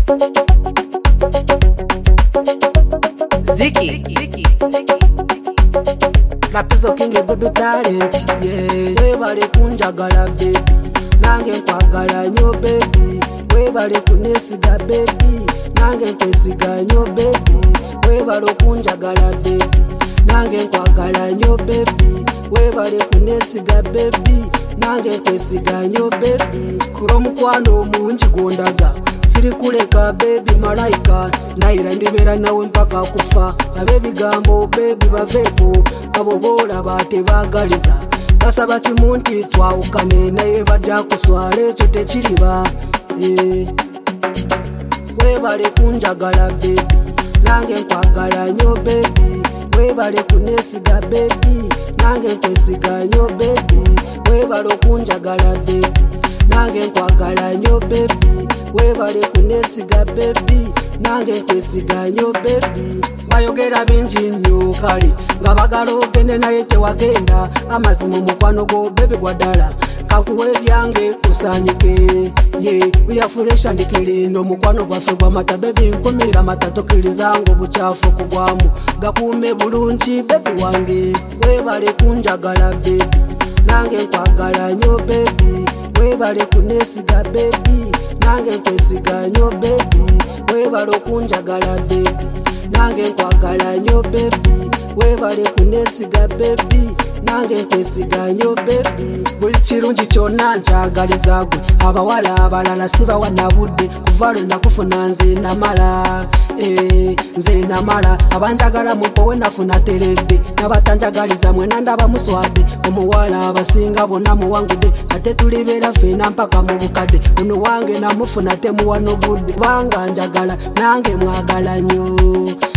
Ziki. Lapizo kingi good talent, yeah. Webale kunjagala baby, nange nkwagala nyo baby. Webale kunesiga baby, nange nkwesiga nyo baby. Webale kunjagala baby, nange nkwagala nyo baby. Webale kunesiga baby, nange nkwesiga nyo baby. Kulo mukwano mungi gondaga, siri kuleka baby malaika. Naira ndibera nawe mpaka kufa. Abebigambo baby bavepo, abo bola batebagaliza. Basaba kimunti twawukane naye bajja kuswala ekyo tekiriba. Webale kunjagala baby, nange nkwagala nyo baby. Webale kunesiga baby, nange nkwesiga nyo baby. Webale kunjagala baby, nange nkwagala nyo baby. Webale kunesiga baby, nange nkwesiga nyo baby. Bayogera bingi nnyo kale nga bagala ogende naye tewagenda. Amazima omukwano gwo baby gwadala, kankuwa ebyange osanyike. Uyafuresha ndikirindo mukwano gwaffe gwamata baby nkumira mata tokkirizanga obucaafu kugwamu. Gakuume bulungi baby wange. Webale kunjagala baby, nange nkwagala nyo baby. Webale kunesiga baby, nange nkwesiga nyo baby. Webale kunjagala baby, nange nkwagala nyo baby. Webale kunesiga baby, nange nkwesiga nyo baby. Buli kirungi kyonna nkyagaliza gwe, abawala abalala sibawa na budde. Kuva lwe nakufuna nze namala, nze namala. Abanjagala mumpowe nafuna teredde, n'abatanjagaliza mwena ndaba muswadde. Omuwala abasinga bonna muwangudde, ate tulibeera ffena mpaka mu bukadde. Ono wange namufuna temuwa n'obudde, kubanga njagala nange mwagala nnyo.